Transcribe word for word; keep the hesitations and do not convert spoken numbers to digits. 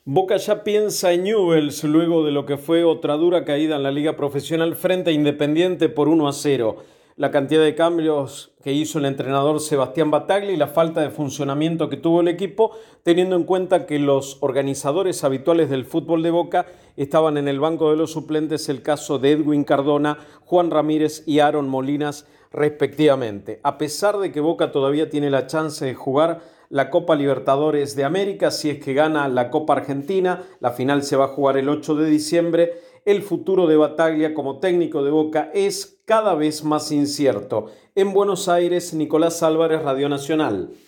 Boca ya piensa en Newell's luego de lo que fue otra dura caída en la liga profesional frente a Independiente por uno a cero. La cantidad de cambios que hizo el entrenador Sebastián Bataglia y la falta de funcionamiento que tuvo el equipo, teniendo en cuenta que los organizadores habituales del fútbol de Boca estaban en el banco de los suplentes, el caso de Edwin Cardona, Juan Ramírez y Aaron Molinas respectivamente. A pesar de que Boca todavía tiene la chance de jugar la Copa Libertadores de América, si es que gana la Copa Argentina, la final se va a jugar el ocho de diciembre, el futuro de Bataglia como técnico de Boca es cada vez más incierto. En Buenos Aires, Nicolás Álvarez, Radio Nacional.